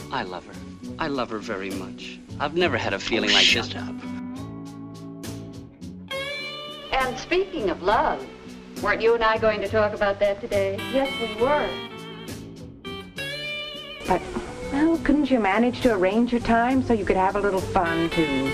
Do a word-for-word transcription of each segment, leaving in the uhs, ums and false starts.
I love her. I love her very much. I've never had a feeling oh, like shut this. Up. And speaking of love, weren't you and I going to talk about that today? Yes, we were. But, well, couldn't you manage to arrange your time so you could have a little fun, too?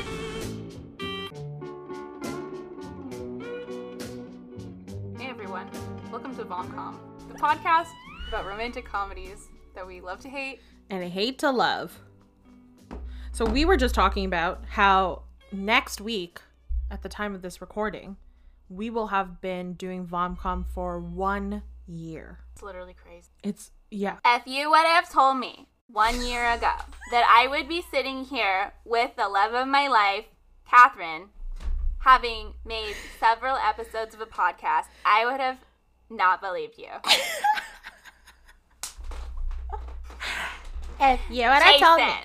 Hey, everyone. Welcome to Vomcom, the podcast about romantic comedies that we love to hate and hate to love. So we were just talking about how next week, at the time of this recording, we will have been doing Vomcom for one year. It's literally crazy. It's, yeah. If you would have told me one year ago that I would be sitting here with the love of my life, Catherine, having made several episodes of a podcast, I would have not believed you. If you would have told me.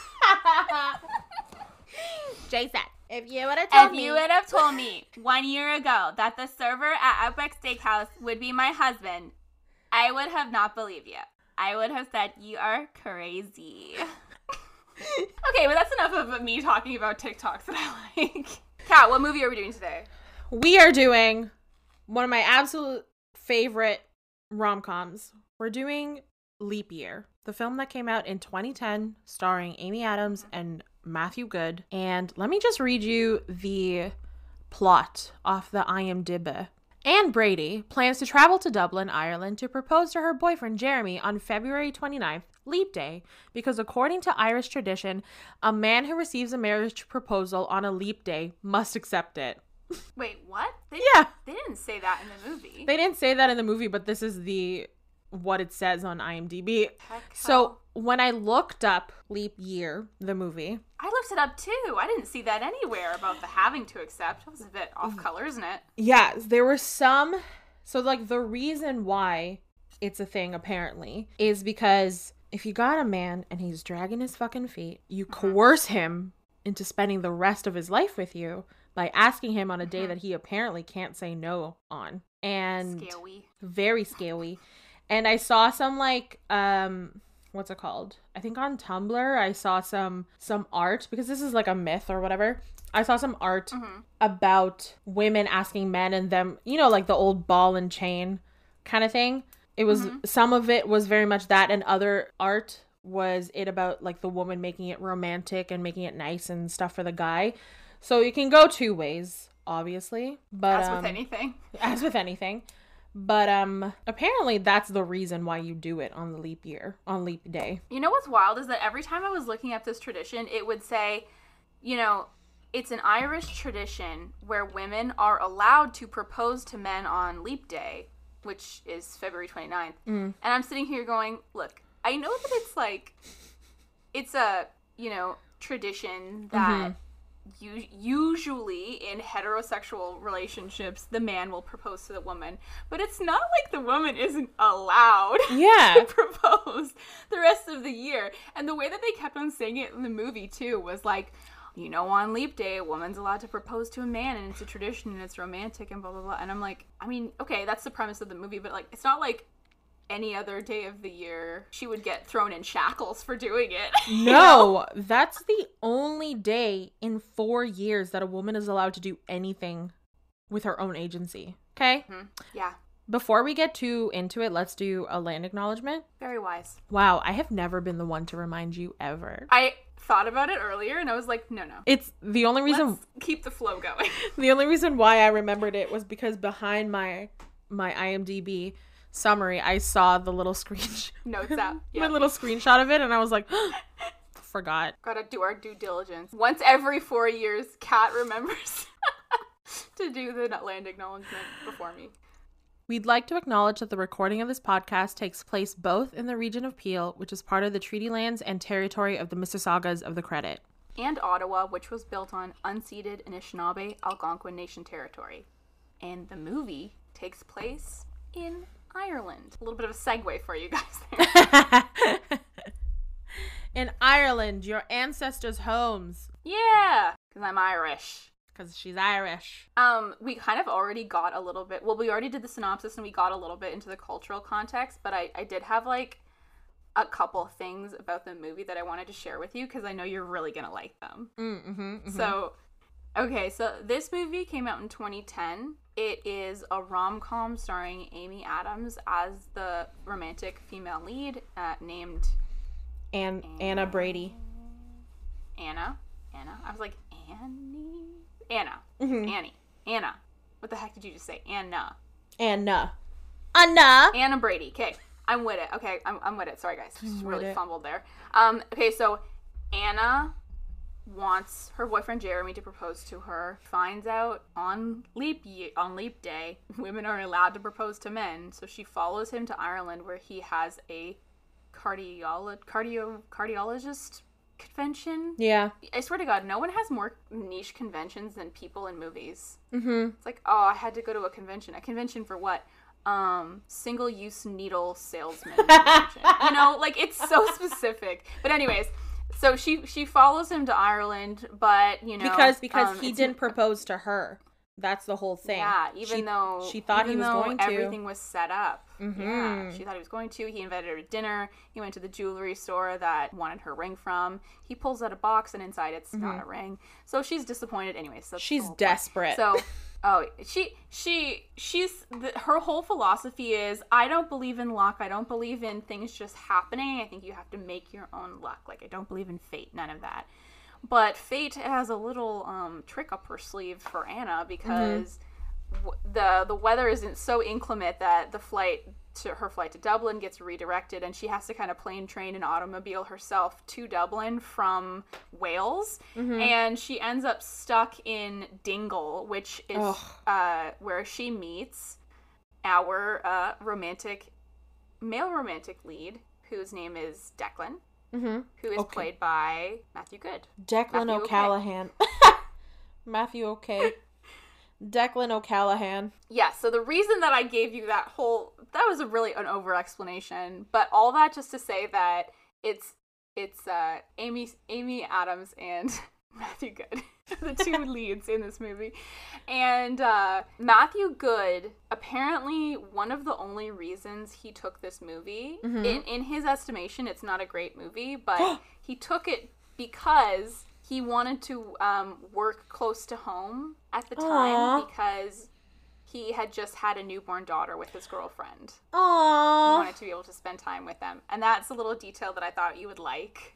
Jason. If you would have told if me. If you would have told me one year ago that the server at Outback Steakhouse would be my husband, I would have not believed you. I would have said, you are crazy. Okay, but that's enough of me talking about TikToks that I like. Kat, what movie are we doing today? We are doing one of my absolute favorite rom-coms. We're doing Leap Year, the film that came out in twenty ten, starring Amy Adams and Matthew Good. And let me just read you the plot off the IMDb. Anne Brady plans to travel to Dublin, Ireland to propose to her boyfriend Jeremy on February twenty-ninth, Leap Day, because according to Irish tradition, a man who receives a marriage proposal on a leap day must accept it. Wait, what? They, yeah. They didn't say that in the movie. They didn't say that in the movie, but this is the what it says on IMDb. So when I looked up Leap Year, the movie, I looked it up too. I didn't see that anywhere about the having to accept. That was a bit off color, isn't it? Yeah, there were some. So like the reason why it's a thing apparently is because if you got a man and he's dragging his fucking feet, you mm-hmm. coerce him into spending the rest of his life with you by asking him on a day mm-hmm. that he apparently can't say no on. And scary. Very scary. And I saw some like, um, what's it called? I think on Tumblr, I saw some some art, because this is like a myth or whatever. I saw some art mm-hmm. about women asking men and them, you know, like the old ball and chain kind of thing. It was, mm-hmm. some of it was very much that, and other art was it about like the woman making it romantic and making it nice and stuff for the guy. So you can go two ways, obviously. But As with um, anything. As with anything. But um, apparently that's the reason why you do it on the leap year, on leap day. You know what's wild is that every time I was looking up this tradition, it would say, you know, it's an Irish tradition where women are allowed to propose to men on leap day, which is February twenty-ninth. Mm. And I'm sitting here going, look, I know that it's like, it's a, you know, tradition that... Mm-hmm. U- usually in heterosexual relationships, the man will propose to the woman, but it's not like the woman isn't allowed yeah. to propose the rest of the year. And the way that they kept on saying it in the movie too was like, you know, on leap day, a woman's allowed to propose to a man, and it's a tradition, and it's romantic, and blah blah blah. And I'm like, I mean, okay, that's the premise of the movie, but like, it's not like any other day of the year she would get thrown in shackles for doing it. No, know? That's the only day in four years that a woman is allowed to do anything with her own agency. Okay? Mm-hmm. Yeah. Before we get too into it, let's do a land acknowledgement. Very wise. Wow, I have never been the one to remind you ever. I thought about it earlier and I was like, no, no. It's the only reason... Let's keep the flow going. The only reason why I remembered it was because behind my my IMDb... summary, I saw the little screen notes out yeah. my little screenshot of it, and I was like, forgot. Gotta do our due diligence. Once every four years, Kat remembers to do the land acknowledgement before me. We'd like to acknowledge that the recording of this podcast takes place both in the region of Peel, which is part of the treaty lands and territory of the Mississaugas of the Credit, and Ottawa, which was built on unceded Anishinaabe Algonquin Nation territory. And the movie takes place in Ireland. A little bit of a segue for you guys there. In Ireland, your ancestors' homes. Yeah, because I'm Irish. Because she's Irish. Um, we kind of already got a little bit, well, we already did the synopsis and we got a little bit into the cultural context, but I, I did have, like, a couple things about the movie that I wanted to share with you because I know you're really gonna like them. Mm-hmm, mm-hmm. So, okay, so this movie came out in twenty ten. It is a rom-com starring Amy Adams as the romantic female lead, uh, named and Anna Brady. Anna. Anna. I was like, Annie? Anna. Mm-hmm. Annie. Anna. What the heck did you just say? Anna. Anna. Anna. Anna Brady. Okay, I'm with it. Okay, I'm, I'm with it. Sorry, guys. Just really it. fumbled there. Um, okay, so Anna wants her boyfriend Jeremy to propose to her. Finds out on leap year, on leap day, women are allowed to propose to men. So she follows him to Ireland, where he has a cardiolo- cardio cardiologist convention. Yeah. I swear to God, no one has more niche conventions than people in movies. Mm-hmm. It's like, oh, I had to go to a convention. A convention for what? Um, single-use needle salesman convention. You know, like, it's so specific. But anyways, so she she follows him to Ireland, but, you know... Because because um, he it's- didn't propose to her. That's the whole thing. Yeah, even she, though... She thought he even was though going to. everything was set up. Mm-hmm. Yeah, she thought he was going to. He invited her to dinner. He went to the jewelry store that wanted her ring from. He pulls out a box, and inside it's Mm-hmm. not a ring. So she's disappointed. Anyways, so that's the She's whole point. desperate. So, oh, she, she, she's, the, her whole philosophy is, I don't believe in luck. I don't believe in things just happening. I think you have to make your own luck. Like, I don't believe in fate. None of that. But fate has a little um, trick up her sleeve for Anna because w- the the weather isn't so inclement that the flight to her flight to Dublin gets redirected, and she has to kind of plane, train, and automobile herself to Dublin from Wales, and she ends up stuck in Dingle, which is uh, where she meets our uh, romantic male romantic lead, whose name is Declan. Mm-hmm. Who is Okay. played by Matthew Good. Declan Matthew O'Callahan. Matthew okay. Declan O'Callahan. Yeah, so the reason that I gave you that whole, that was a really an over explanation, but all that just to say that it's it's uh, Amy Amy Adams and Matthew Good, the two leads in this movie. And uh, Matthew Good, apparently one of the only reasons he took this movie, Mm-hmm. in, in his estimation, it's not a great movie, but he took it because he wanted to um, work close to home at the time Aw. because he had just had a newborn daughter with his girlfriend. He Aww. wanted to be able to spend time with them. And that's a little detail that I thought you would like.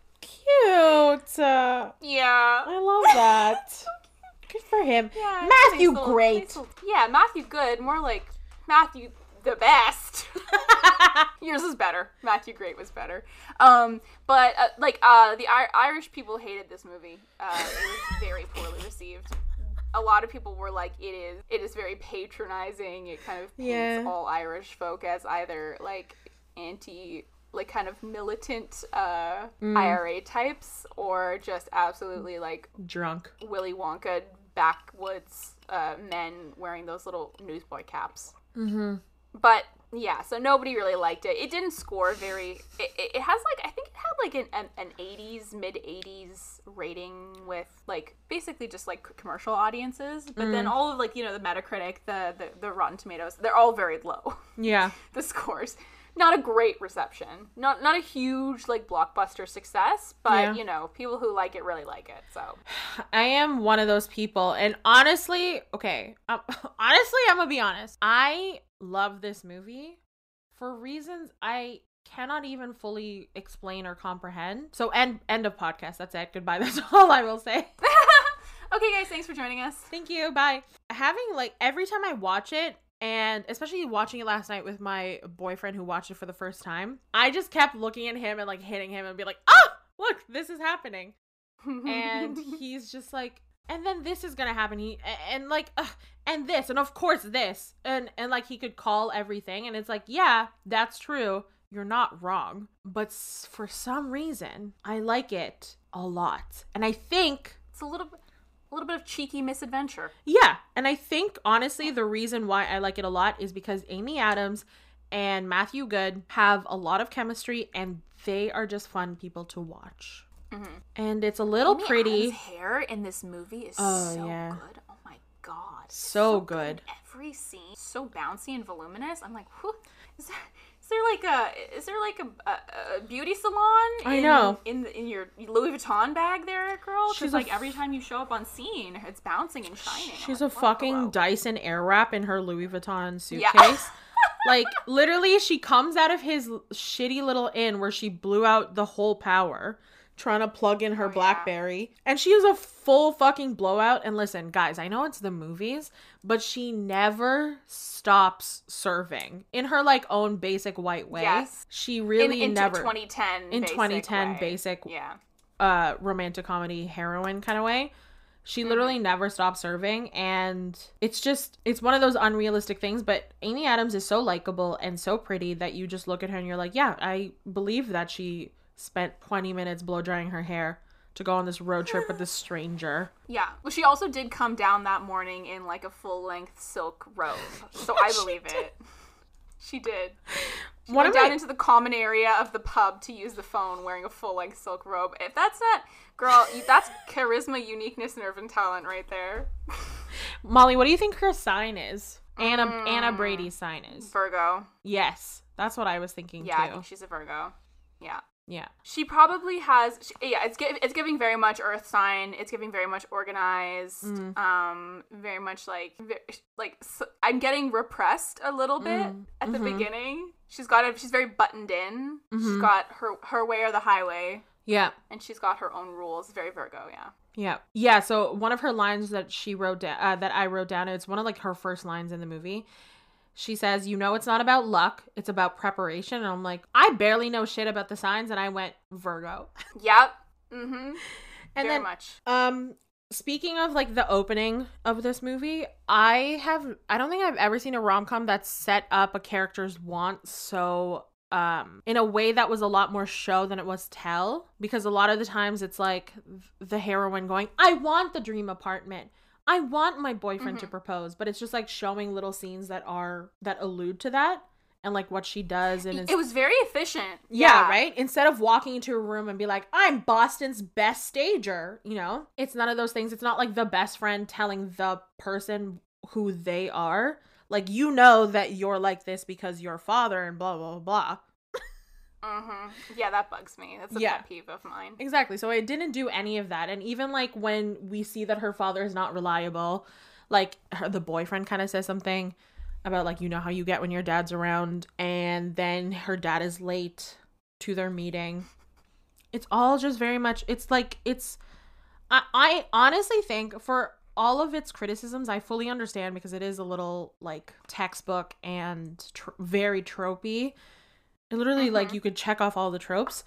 Cute. Uh, Yeah. I love that. Good for him. Yeah, Matthew, nice little- great. nice little- yeah, Matthew Good. More like Matthew the best. Yours is better. Matthew Great was better. Um, but uh, like uh, the I- Irish people hated this movie. Uh, it was very poorly received. A lot of people were like, it is it is very patronizing. It kind of paints Yeah. all Irish folk as either like anti, like kind of militant uh, Mm. I R A types, or just absolutely like Drunk. Willy Wonka backwoods uh, men wearing those little newsboy caps. Mm-hmm. But yeah, so nobody really liked it. It didn't score very. It, it, it has like I think it had like an an, an eighties, mid eighties rating with like basically just like commercial audiences. But then all of like you know the Metacritic, the, the the Rotten Tomatoes, they're all very low. Yeah. The scores. Not a great reception. Not not a huge like blockbuster success, but Yeah. you know, people who like it really like it. So I am one of those people. And honestly, okay, um, honestly, I'm going to be honest. I love this movie for reasons I cannot even fully explain or comprehend. So end, end of podcast. That's it. Goodbye. That's all I will say. okay, guys, thanks for joining us. Thank you. Bye. Having like every time I watch it, and especially watching it last night with my boyfriend who watched it for the first time, I just kept looking at him and like hitting him and be like, oh, look, this is happening. And he's just like, and then this is gonna happen. He and, and like, uh, and this, and of course this, and and like he could call everything, and it's like, yeah, that's true. You're not wrong, but s- for some reason, I like it a lot, and I think. It's a little bit, a little bit of cheeky misadventure. Yeah, and I think honestly the reason why I like it a lot is because Amy Adams and Matthew Good have a lot of chemistry, and they are just fun people to watch. Mm-hmm. And it's a little Amy pretty. Adams' hair in this movie is Oh, so yeah. good. Oh my god, So good. Every scene so bouncy and voluminous. I'm like, whew, is that Is there like a is there like a, a, a beauty salon? In, I know. in in your Louis Vuitton bag, there, girl. She's Because a like f- every time you show up on scene, it's bouncing and shining. She's I'm a like, fucking hello. Dyson Airwrap in her Louis Vuitton Yeah. suitcase. Like, literally, she comes out of his l- shitty little inn where she blew out the whole power trying to plug in her Oh, yeah. BlackBerry. And she was a full fucking blowout. And listen, guys, I know it's the movies, but she never stops serving in her, like, own basic white way. Yes. She really in, into never... twenty ten in basic twenty ten way. basic Yeah. uh romantic comedy heroine kind of way. She literally mm-hmm. never stops serving, and it's just it's one of those unrealistic things, but Amy Adams is so likable and so pretty that you just look at her and you're like, yeah, I believe that she spent twenty minutes blow drying her hair to go on this road trip with this stranger. Yeah. Well, she also did come down that morning in like a full-length silk robe, so I believe it. She did. She One went of down my- into the common area of the pub to use the phone wearing a full-length silk robe. If that's not, girl, you, that's charisma, uniqueness, nerve, and talent right there. Molly, what do you think her sign is? Anna Mm. Anna Brady's sign is. Virgo. Yes, that's what I was thinking Yeah, I too. think she's a Virgo. Yeah. Yeah. She probably has, she, yeah, it's gi- it's giving very much earth sign. It's giving very much organized, Mm. um, very much like, ve- like, s I'm getting repressed a little bit Mm. at the Mhm. beginning. She's got a, she's very buttoned in. She's Mhm. got her, her way or the highway, Yeah. and she's got her own rules. Very Virgo, yeah. Yeah. Yeah, so one of her lines that she wrote down, uh, that I wrote down, it's one of like her first lines in the movie. She says, you know, it's not about luck, it's about preparation. And I'm like, I barely know shit about the signs, and I went Virgo. Yep. Mm-hmm. And very then, much. um, speaking of like the opening of this movie, I have, I don't think I've ever seen a rom-com that set up a character's want so, um, in a way that was a lot more show than it was tell. Because a lot of the times it's like the heroine going, I want the dream apartment. I want my boyfriend Mm-hmm. to propose, but it's just like showing little scenes that are that allude to that and like what she does and It is, was very efficient. yeah, right? Instead of walking into a room and be like, I'm Boston's best stager, you know? It's none of those things. It's not like the best friend telling the person who they are. Like, you know that you're like this because your father and blah, blah, blah. Mm-hmm. Yeah, that bugs me. That's a Yeah. pet peeve of mine. Exactly. So it didn't do any of that. And even like when we see that her father is not reliable, like her, the boyfriend kind of says something about like, you know how you get when your dad's around, and then her dad is late to their meeting. It's all just very much, it's like, it's, I, I honestly think for all of its criticisms, I fully understand because it is a little like textbook and tr- very tropey. It literally, Mm-hmm. like, you could check off all the tropes.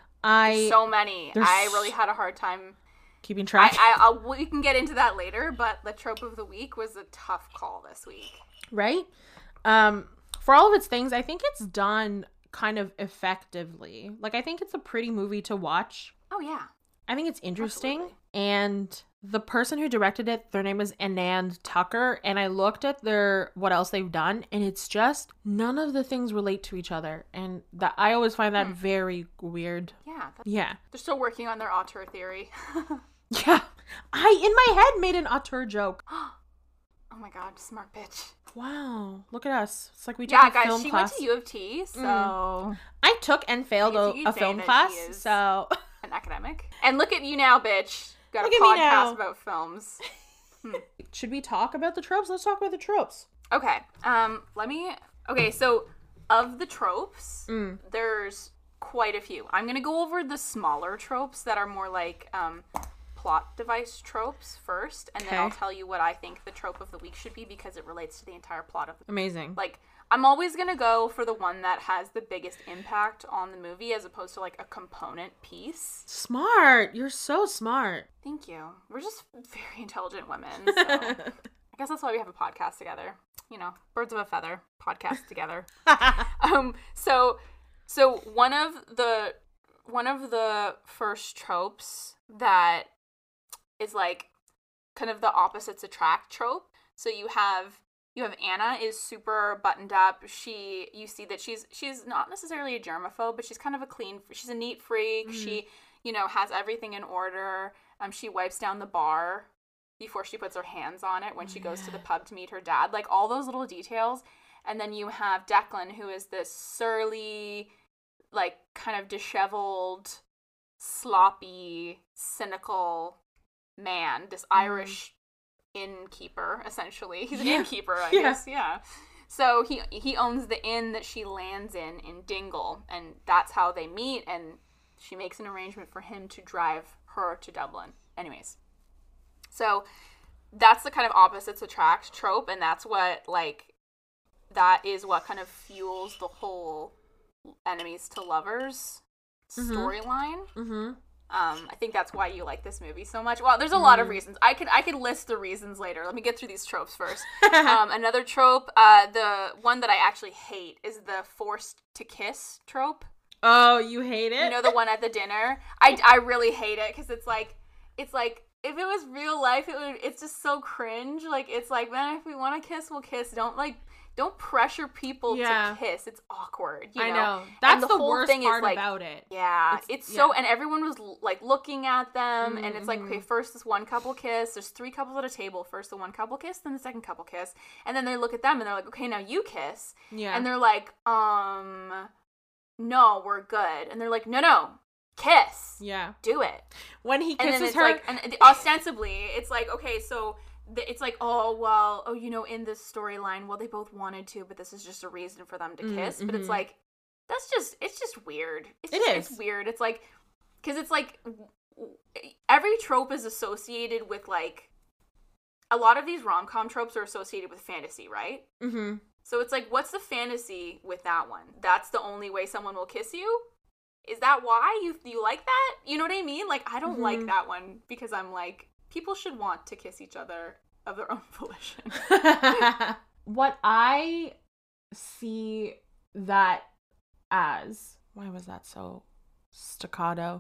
I So many. there's I really had a hard time. keeping I, track. I I'll, we can get into that later, but the trope of the week was a tough call this week. Right? Um, for all of its things, I think it's done kind of effectively. Like, I think it's a pretty movie to watch. Oh yeah. I think it's interesting. Absolutely. And the person who directed it, their name is Anand Tucker. And I looked at their what else they've done, and it's just none of the things relate to each other. And that I always find that Hmm. very weird. Yeah. That's, Yeah. they're still working on their auteur theory. Yeah. I, in my head, made an auteur joke. Oh my god, smart bitch. Wow. Look at us. It's like we took Yeah, a guys, film she class. went to U of T, so I took and failed I a, guess you could a say film that class, she is- so an academic. And look at you now, bitch. Got Look a at me podcast now. about films. should we talk about the tropes? Let's talk about the tropes. Okay. Um, let me Okay, so of the tropes, Mm. there's quite a few. I'm going to go over the smaller tropes that are more like um plot device tropes first, and then I'll Okay. tell you what I think the trope of the week should be because it relates to the entire plot of the Amazing. like I'm always going to go for the one that has the biggest impact on the movie as opposed to like a component piece. Smart. You're so smart. Thank you. We're just very intelligent women. So I guess that's why we have a podcast together. You know, birds of a feather, podcast together. um so so one of the one of the first tropes that is like kind of the opposites attract trope. So you have You have Anna is super buttoned up. She, you see that she's she's not necessarily a germaphobe, but she's kind of a clean. She's a neat freak. Mm-hmm. She, you know, has everything in order. Um, she wipes down the bar before she puts her hands on it when she goes to the pub to meet her dad. Like all those little details. And then you have Declan, who is this surly, like, kind of disheveled, sloppy, cynical man. This mm. Irish innkeeper, essentially. He's an yeah. innkeeper, I yeah. guess, yeah. So he he owns the inn that she lands in, in Dingle, and that's how they meet, and she makes an arrangement for him to drive her to Dublin. Anyways. So that's the kind of opposites attract trope, and that's what, like, that is what kind of fuels the whole enemies to lovers mm-hmm. storyline. Mm-hmm. Um, I think that's why you like this movie so much. Well, there's a mm. lot of reasons. I could I could list the reasons later. Let me get through these tropes first. um, another trope, uh, the one that I actually hate is the forced to kiss trope. Oh, you hate it? You know, the one at the dinner? I, I really hate it because it's like, it's like, if it was real life, it would, it's just so cringe. Like, it's like, man, if we want to kiss, we'll kiss. Don't, like, don't pressure people yeah. to kiss. It's awkward, you know? I know. That's the, the whole worst thing part is, like, about it. Yeah. It's, it's so, yeah. and everyone was, like, looking at them, mm-hmm. and it's like, okay, first this one couple kiss. There's three couples at a table. First the one couple kiss, then the second couple kiss. And then they look at them, and they're like, okay, now you kiss. Yeah. And they're like, um, no, we're good. And they're like, no, no. Kiss. Yeah. Do it. When he kisses and then it's her. Like, and ostensibly, it's like, okay, so it's like, oh, well, oh, you know, in this storyline, well, they both wanted to, but this is just a reason for them to kiss. Mm-hmm. But it's like, that's just, it's just weird. It's it just, is. It's weird. It's like, because it's like, every trope is associated with, like, a lot of these rom-com tropes are associated with fantasy, right? Mm-hmm. So it's like, what's the fantasy with that one? That's the only way someone will kiss you? Is that why you you like that? You know what I mean? Like, I don't mm-hmm. like that one because I'm like, people should want to kiss each other of their own volition. What I see that as... Why was that so staccato?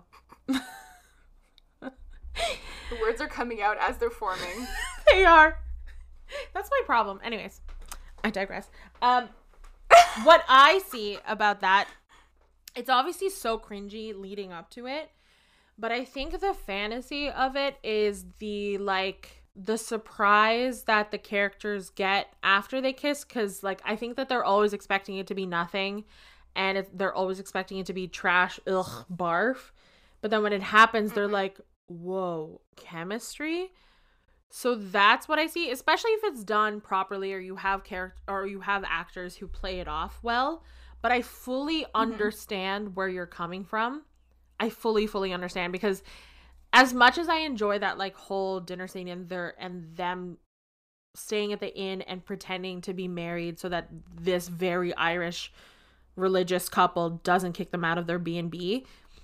The words are coming out as they're forming. They are. That's my problem. Anyways, I digress. Um, what I see about that... It's obviously so cringy leading up to it, but I think the fantasy of it is the, like, the surprise that the characters get after they kiss, because, like, I think that they're always expecting it to be nothing, and it, they're always expecting it to be trash, ugh, barf, but then when it happens, they're like, whoa, chemistry? So that's what I see, especially if it's done properly, or you have character, or you have actors who play it off well. But I fully mm-hmm. understand where you're coming from. I fully, fully understand, because as much as I enjoy that, like, whole dinner scene and their and them staying at the inn and pretending to be married so that this very Irish religious couple doesn't kick them out of their B and B,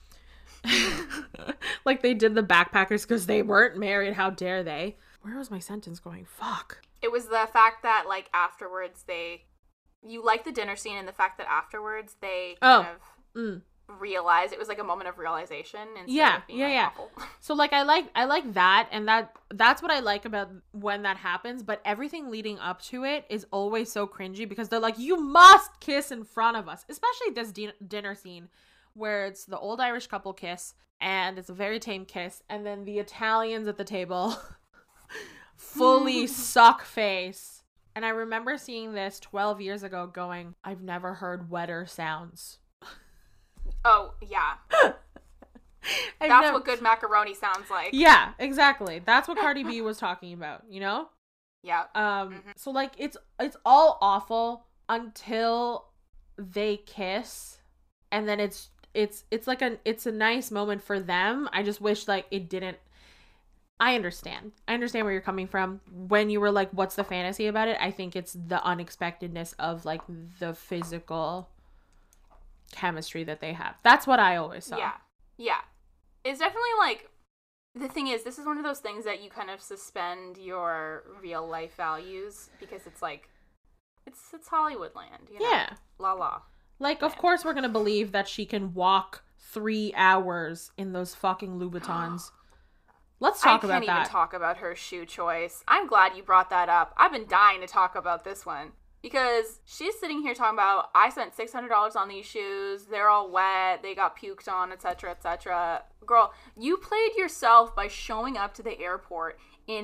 like they did the backpackers because they weren't married. How dare they? Where was my sentence going? Fuck. It was the fact that, like, afterwards they... You like the dinner scene and the fact that afterwards they kind oh. of mm. realize it was like a moment of realization. Yeah, of being, yeah, like, yeah. awful. So, like, I like I like that, and that that's what I like about when that happens. But everything leading up to it is always so cringy because they're like, you must kiss in front of us, especially this di- dinner scene where it's the old Irish couple kiss, and it's a very tame kiss, and then the Italians at the table fully suck face. And I remember seeing this twelve years ago going, I've never heard wetter sounds. Oh, yeah. That's never... what good macaroni sounds like. Yeah, exactly. That's what Cardi B was talking about, you know? Yeah. Um. Mm-hmm. So, like, it's it's all awful until they kiss. And then it's, it's, it's like a, it's a nice moment for them. I just wish, like, it didn't. I understand. I understand where you're coming from. When you were like, what's the fantasy about it? I think it's the unexpectedness of, like, the physical chemistry that they have. That's what I always saw. Yeah. Yeah. It's definitely, like, the thing is, this is one of those things that you kind of suspend your real life values because it's like, it's it's Hollywood land, you know? Yeah. La la. Like, of course we're going to believe that she can walk three hours in those fucking Louboutins. Let's talk about that. I can't even talk about her shoe choice. I'm glad you brought that up. I've been dying to talk about this one. Because she's sitting here talking about, I spent six hundred dollars on these shoes. They're all wet. They got puked on, et cetera, et cetera. Girl, you played yourself by showing up to the airport in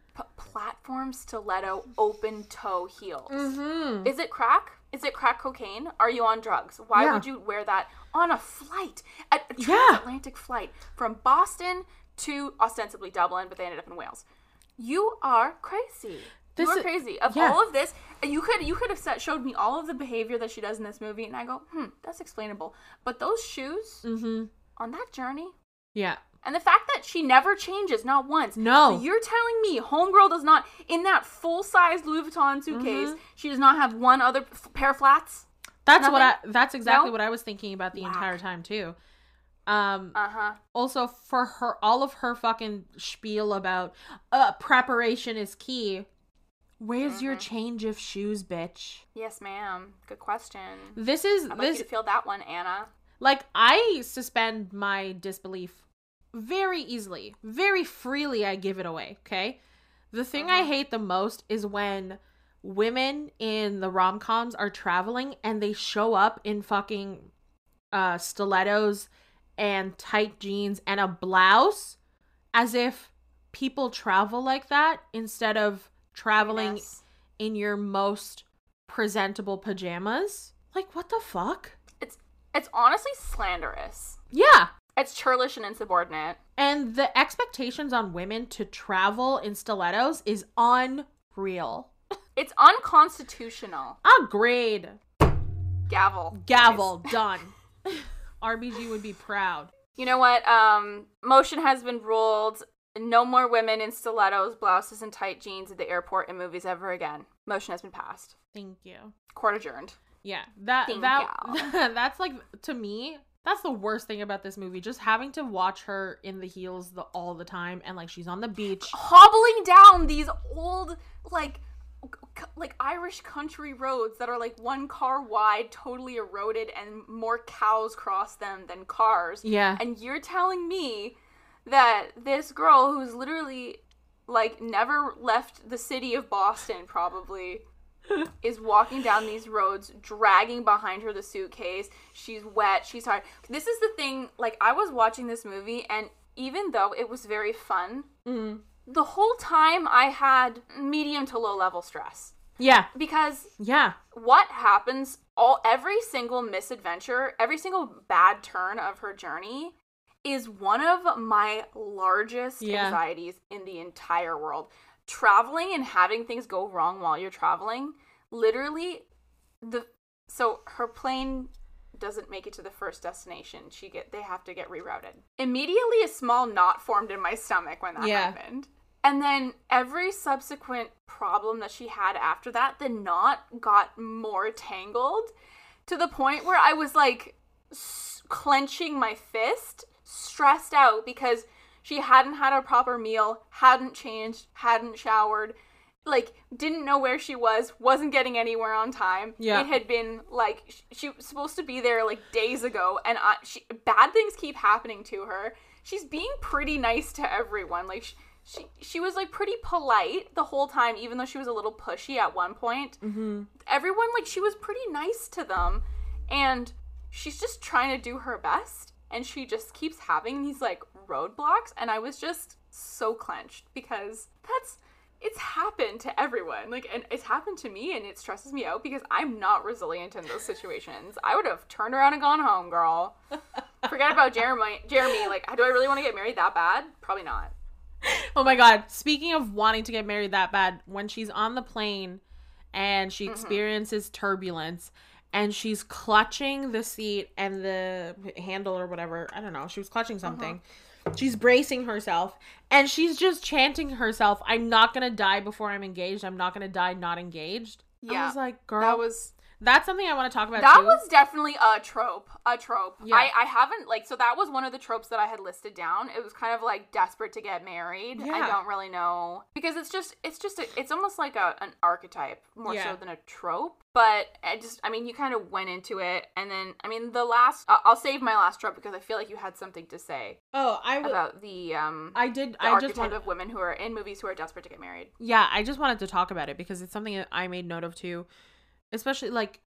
P- platform stiletto open toe heels. Mm-hmm. Is it crack? Is it crack cocaine? Are you on drugs? Why Yeah. would you wear that on a flight? A, a Yeah. transatlantic flight from Boston to ostensibly Dublin, but they ended up in Wales. You are crazy. This you are is- crazy. Of yeah. all of this, you could you could have set, showed me all of the behavior that she does in this movie, and I go, hmm, that's explainable. But those shoes Mm-hmm. on that journey, Yeah. and the fact that she never changes, not once. No. So you're telling me Homegirl does not, in that full-size Louis Vuitton suitcase, Mm-hmm. she does not have one other f- pair of flats? That's what I. Nothing? That's exactly No? what I was thinking about the Whack. entire time too. Um. Uh-huh. Also, for her, all of her fucking spiel about uh preparation is key. Where's your Mm-hmm. change of shoes, bitch? Yes, ma'am. Good question. This is I'd like this you to feel that one, Anna. like I suspend my disbelief very easily, very freely. I give it away. Okay. The thing I hate the most is when women in the rom-coms are traveling and they show up in fucking uh stilettos and tight jeans and a blouse, as if people travel like that instead of traveling Yes. in your most presentable pajamas. Like, what the fuck? It's it's honestly slanderous. Yeah. It's churlish and insubordinate. And the expectations on women to travel in stilettos is unreal. It's unconstitutional. Agreed. Gavel. Gavel. Done. R B G would be proud. You know what? Um, motion has been ruled. No more women in stilettos, blouses, and tight jeans at the airport in movies ever again. Motion has been passed. Thank you. Court adjourned. Yeah. That Thank that that's like, to me, that's the worst thing about this movie. Just having to watch her in the heels the, all the time, and like she's on the beach. Hobbling down these old, like, c- like Irish country roads that are like one car wide, totally eroded, and more cows cross them than cars. Yeah. And you're telling me that this girl who's literally like never left the city of Boston probably is walking down these roads, dragging behind her the suitcase. She's wet. She's tired. This is the thing. Like, I was watching this movie, and even though it was very fun, Mm. the whole time I had medium to low level stress. Yeah. Because Yeah. what happens, all every single misadventure, every single bad turn of her journey is one of my largest Yeah. anxieties in the entire world. Traveling and having things go wrong while you're traveling, literally, the so her plane doesn't make it to the first destination. She get they have to get rerouted. Immediately, a small knot formed in my stomach when that Yeah. happened. And then every subsequent problem that she had after that, the knot got more tangled to the point where I was like s- clenching my fist, stressed out because she hadn't had a proper meal, hadn't changed, hadn't showered, like didn't know where she was, wasn't getting anywhere on time. Yeah. It had been like sh- she was supposed to be there like days ago, and I, she, bad things keep happening to her. She's being pretty nice to everyone. Like she, she, she was like pretty polite the whole time, even though she was a little pushy at one point. Mm-hmm. Everyone, like, she was pretty nice to them, and she's just trying to do her best, and she just keeps having these like roadblocks, and I was just so clenched because that's it's happened to everyone, like, and it's happened to me, and it stresses me out because I'm not resilient in those situations. I would have turned around and gone home, girl. Forget about Jeremy. Jeremy, like, do I really want to get married that bad? Probably not. Oh my god. Speaking of wanting to get married that bad, when she's on the plane and she experiences turbulence and she's clutching the seat and the handle or whatever, I don't know, she was clutching something. She's bracing herself and she's just chanting herself, I'm not gonna die before I'm engaged. I'm not gonna die not engaged. I Yeah, was like, girl, That was that's something I want to talk about that too. was definitely a trope. A trope. Yeah. I, I haven't, like, so that was one of the tropes that I had listed down. It was kind of like desperate to get married. I Yeah. don't really know. Because it's just, it's just, a, it's almost like a, an archetype more Yeah. so than a trope. But I just, I mean, you kind of went into it. And then, I mean, the last, uh, I'll save my last trope because I feel like you had something to say Oh, I w- about the, um, I did the I archetype just want of women who are in movies who are desperate to get married. Yeah, I just wanted to talk about it because it's something that I made note of too. Especially like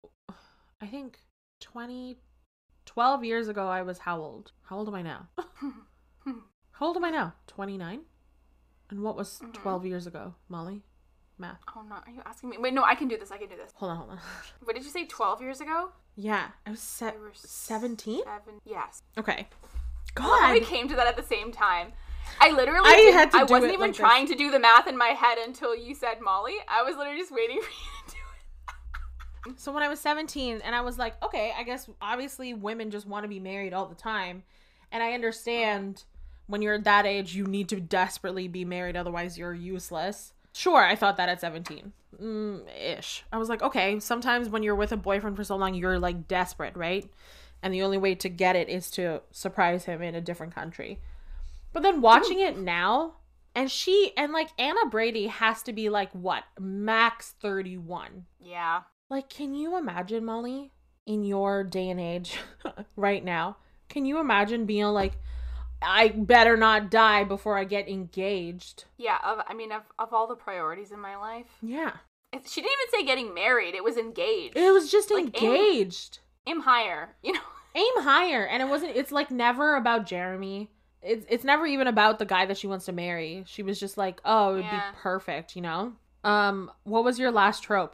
I think twenty, twelve years ago I was how old? How old am I now? How old am I now? twenty-nine? And what was Mm-hmm. twelve years ago, Molly? Math. Oh, no. Are you asking me? Wait, no, I can do this. I can do this. Hold on, hold on. What did you say, twelve years ago? Yeah, I was se- We were seventeen? Seven. Yes. Okay. I love how God. we came to that at the same time. I literally I didn't- had to I do wasn't it even like this. trying to do the math in my head until you said Molly. I was literally just waiting for you to do it. So when I was seventeen, and I was like, okay, I guess obviously women just want to be married all the time. And I understand when you're that age, you need to desperately be married, otherwise you're useless. Sure, I thought that at seventeen. Mm, ish. I was like, okay, sometimes when you're with a boyfriend for so long, you're like desperate, right? And the only way to get it is to surprise him in a different country. But then watching it now, and she, and like Anna Brady has to be like, what, max thirty-one. Yeah. Like, can you imagine, Molly, in your day and age right now, can you imagine being like, I better not die before I get engaged? Yeah, of, I mean, of, of all the priorities in my life. Yeah. It, she didn't even say getting married. It was engaged. It was just Like, engaged. Aim, aim higher, you know? Aim higher. And it wasn't, it's like never about Jeremy. It's, it's never even about the guy that she wants to marry. She was just like, oh, it would Yeah. be perfect, you know? Um, what was your last trope?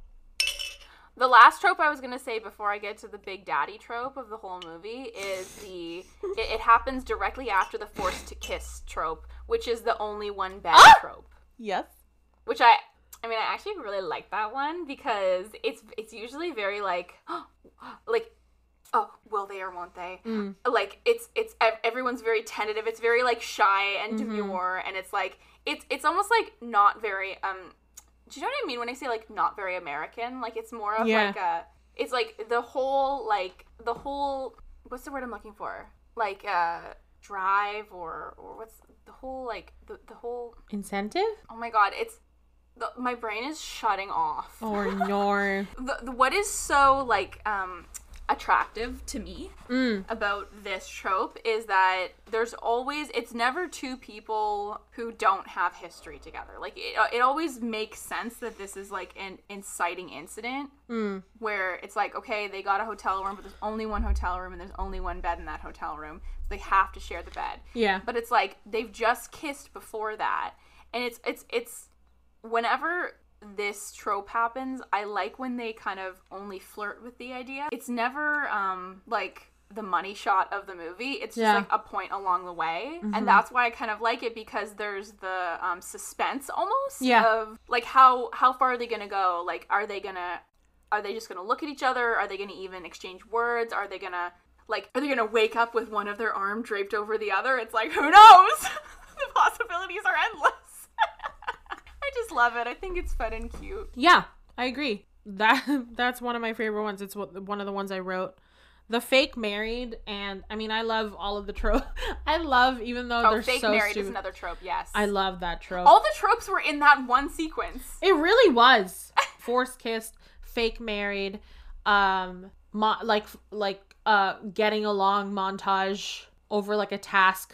The last trope I was going to say before I get to the big daddy trope of the whole movie is the, it, it happens directly after the forced to kiss trope, which is the only one bed Ah! trope. Yes. Which I, I mean, I actually really like that one because it's, it's usually very like, like, oh, will they or won't they? Mm. Like, it's, it's, ev- everyone's very tentative. It's very like shy and Mm-hmm. demure. And it's like, it's, it's almost like not very, um, do you know what I mean when I say like not very American? Like it's more of Yeah. like a, it's like the whole like the whole what's the word I'm looking for? Like uh drive or or what's the whole like the, the whole Incentive? oh my god, it's the, my brain is shutting off. Or your... The, the, what is so like um attractive to me Mm. about this trope is that there's always, it's never two people who don't have history together. Like it, it always makes sense that this is like an inciting incident Mm. where it's like, okay, they got a hotel room, but there's only one hotel room and there's only one bed in that hotel room. So they have to share the bed. Yeah. But it's like they've just kissed before that. And it's, it's, it's whenever this trope happens, I like when they kind of only flirt with the idea. It's never um like the money shot of the movie. It's just Yeah. like a point along the way. Mm-hmm. And that's why I kind of like it because there's the um suspense almost Yeah. of like how how far are they going to go? Like are they going to are they just going to look at each other? Are they going to even exchange words? Are they going to like are they going to wake up with one of their arm draped over the other? It's like who knows? The possibilities are endless. I just love it. I think it's fun and cute. Yeah, I agree. That that's one of my favorite ones. It's what, one of the ones I wrote. The fake married, and I mean, I love all of the tropes. I love, even though Oh, they're fake so married stupid. is another trope, yes. I love that trope. All the tropes were in that one sequence. It really was forced kissed, fake married, um, mo- like like uh, getting along montage over like a task.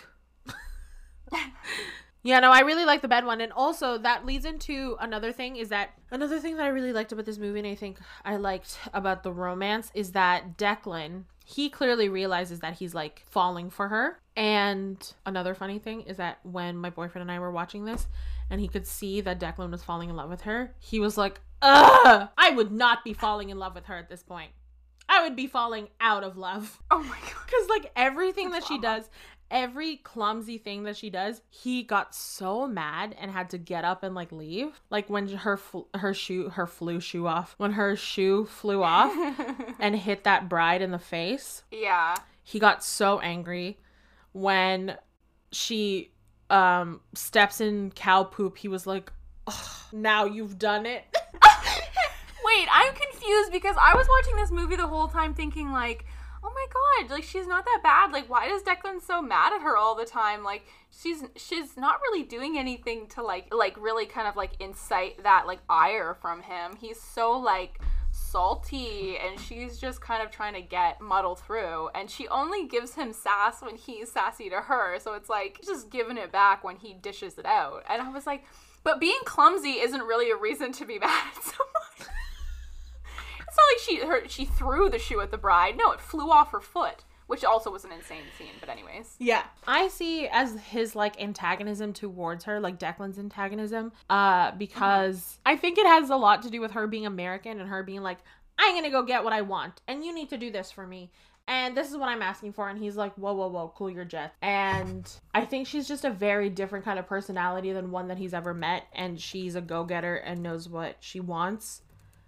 Yeah, no, I really like the bed one. And also that leads into another thing is that another thing that I really liked about this movie, and I think I liked about the romance, is that Declan, he clearly realizes that he's like falling for her. And another funny thing is that when my boyfriend and I were watching this and he could see that Declan was falling in love with her, he was like, ugh, I would not be falling in love with her at this point. I would be falling out of love. Oh my god. Because like everything that she Drama. does, every clumsy thing that she does, he got so mad and had to get up and like leave. Like when her fl- her shoe her flew shoe off when her shoe flew off and hit that bride in the face. Yeah. He got so angry when she um steps in cow poop. He was like, oh, now you've done it. Wait, I'm confused because I was watching this movie the whole time thinking like, oh my god, like she's not that bad. Like why is Declan so mad at her all the time? Like she's she's not really doing anything to like like really kind of like incite that like ire from him. He's so like salty and she's just kind of trying to get muddled through, and she only gives him sass when he's sassy to her. So it's like just giving it back when he dishes it out. And I was like, but being clumsy isn't really a reason to be mad at someone. It's not like she her, she threw the shoe at the bride. No, it flew off her foot. which also was an insane scene, but anyways. Yeah. I see as his, like, antagonism towards her, like Declan's antagonism, uh, because mm-hmm. I think it has a lot to do with her being American and her being like, I'm gonna go get what I want, and you need to do this for me. And this is what I'm asking for. And he's like, whoa, whoa, whoa, cool your jet. And I think she's just a very different kind of personality than one that he's ever met. And she's a go-getter and knows what she wants.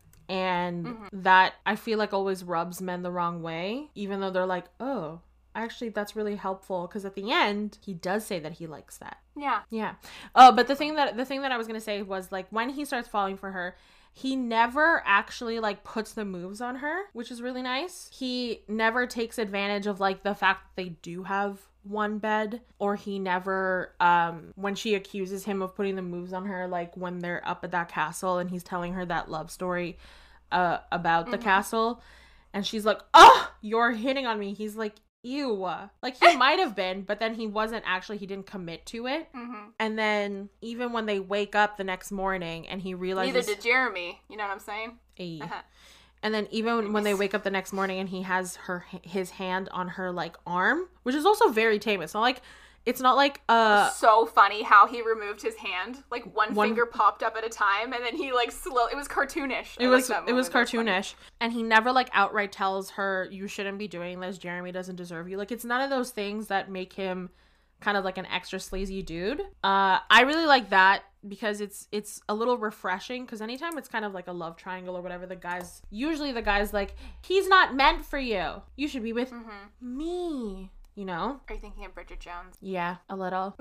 And mm-hmm. that, I feel like, always rubs men the wrong way. Even though they're like, oh, actually, that's really helpful. Because at the end, he does say that he likes that. Yeah. Yeah. Oh, but the thing that the thing that I was going to say was, like, when he starts falling for her, he never actually, like, puts the moves on her, which is really nice. He never takes advantage of, like, the fact that they do have one bed, or he never, um, when she accuses him of putting the moves on her, like, when they're up at that castle and he's telling her that love story uh, about mm-hmm. the castle, and she's like, oh, you're hitting on me. He's like, ew. Like, he might have been, but then he wasn't actually, he didn't commit to it. Mm-hmm. And then even when they wake up the next morning and he realizes, neither did Jeremy, you know what I'm saying? A. Uh-huh. And then even when they wake up the next morning and he has her his hand on her, like, arm, which is also very tame. It's not like It's not like uh so funny how he removed his hand, like one, one finger popped up at a time, and then he like slow. It was cartoonish. It I was it was cartoonish, and he never like outright tells her you shouldn't be doing this. Jeremy doesn't deserve you. Like, it's none of those things that make him kind of like an extra sleazy dude. Uh, I really like that because it's it's a little refreshing. Because anytime it's kind of like a love triangle or whatever, the guys usually the guy's like, he's not meant for you. You should be with mm-hmm. me. You know? Are you thinking of Bridget Jones? Yeah, a little.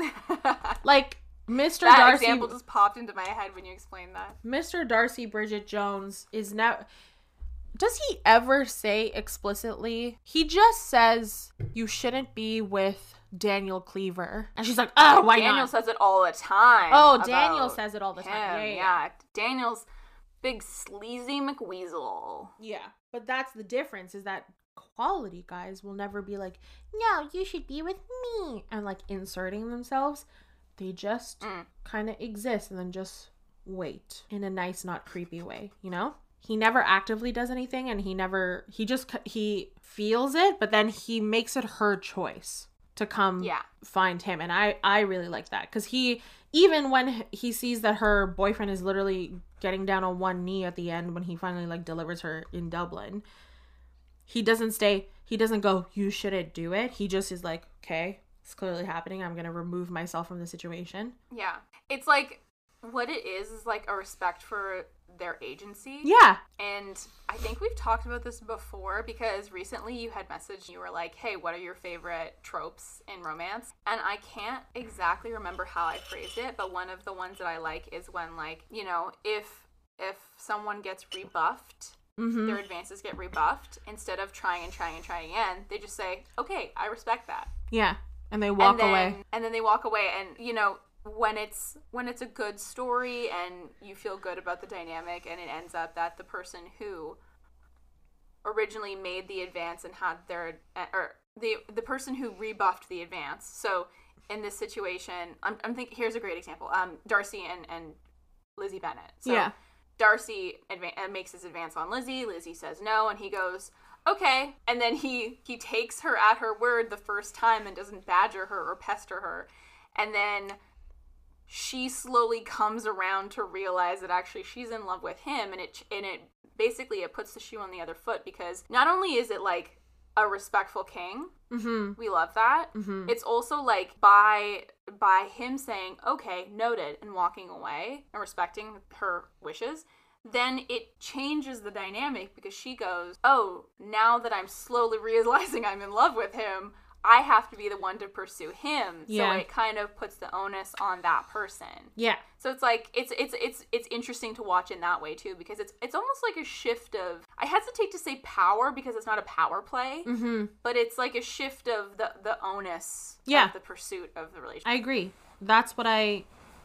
Like, Mister That Darcy... That example just popped into my head when you explained that. Mister Darcy Bridget Jones is now... Does he ever say explicitly? He just says, you shouldn't be with Daniel Cleaver. And she's like, oh, why Daniel not? says it all the time. Oh, Daniel says it all the him. time. Yeah, yeah, yeah. yeah, Daniel's big sleazy McWeasel. Yeah, but that's the difference, is that quality guys will never be like, no, you should be with me, and like inserting themselves. They just mm. kind of exist and then just wait in a nice, not creepy way, you know? He never actively does anything, and he never, he just, he feels it, but then he makes it her choice to come yeah. find him. And I, I really like that, because he, even when he sees that her boyfriend is literally getting down on one knee at the end when he finally like delivers her in Dublin, he doesn't stay, he doesn't go, you shouldn't do it. He just is like, okay, it's clearly happening. I'm going to remove myself from the situation. Yeah. It's like, what it is, is like a respect for their agency. Yeah. And I think we've talked about this before, because recently you had messaged, you were like, hey, what are your favorite tropes in romance? And I can't exactly remember how I phrased it, but one of the ones that I like is when, like, you know, if if someone gets rebuffed, mm-hmm. their advances get rebuffed, instead of trying and trying and trying again, they just say, okay, I respect that. Yeah. And they walk and then, away. And then they walk away. And, you know, when it's when it's a good story and you feel good about the dynamic, and it ends up that the person who originally made the advance and had their, or the the person who rebuffed the advance. So in this situation, I'm, I'm thinking, here's a great example. Um, Darcy and, and Lizzie Bennet. So yeah. Darcy adva- makes his advance on Lizzie. Lizzie says no, and he goes, okay. And then he, he takes her at her word the first time and doesn't badger her or pester her. And then she slowly comes around to realize that actually she's in love with him, and it and it basically it puts the shoe on the other foot, because not only is it like a respectful king, mm-hmm. we love that, mm-hmm. it's also like by by him saying okay, noted, and walking away and respecting her wishes, then it changes the dynamic, because she goes, oh, now that I'm slowly realizing I'm in love with him, I have to be the one to pursue him. Yeah. So it kind of puts the onus on that person. Yeah. So it's like, it's it's it's it's interesting to watch in that way too, because it's it's almost like a shift of, I hesitate to say power because it's not a power play, mm-hmm. but it's like a shift of the, the onus yeah. of the pursuit of the relationship. I agree. That's what I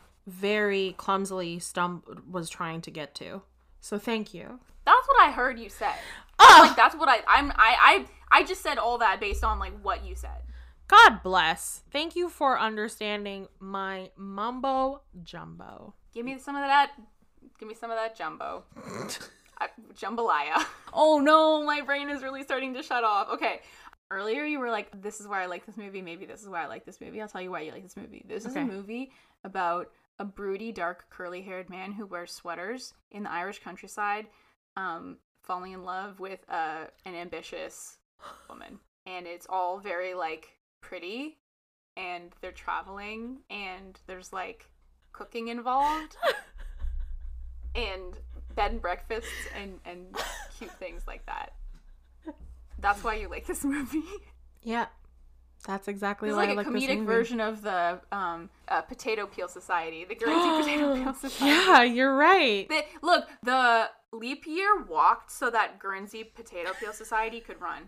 very clumsily stumbled was trying to get to. So thank you. That's what I heard you say. Oh! Like, that's what I, I'm, I, I, I just said all that based on, like, what you said. God bless. Thank you for understanding my mumbo jumbo. Give me some of that, give me some of that jumbo. I, jambalaya. Oh no, my brain is really starting to shut off. Okay. earlier you were like, this is why I like this movie, maybe this is why I like this movie. I'll tell you why you like this movie. This is Okay. a movie about a broody, dark, curly-haired man who wears sweaters in the Irish countryside, um, falling in love with uh, an ambitious woman. And it's all very, like, pretty, and they're traveling, and there's, like, cooking involved, and bed and breakfasts, and, and cute things like that. That's why you like this movie. Yeah. That's exactly It's why like I a like this comedic movie. version of the um, uh, Potato Peel Society, the Guernsey Potato Peel Society. Yeah, you're right. They, look, the leap year walked so that Guernsey Potato Peel Society could run.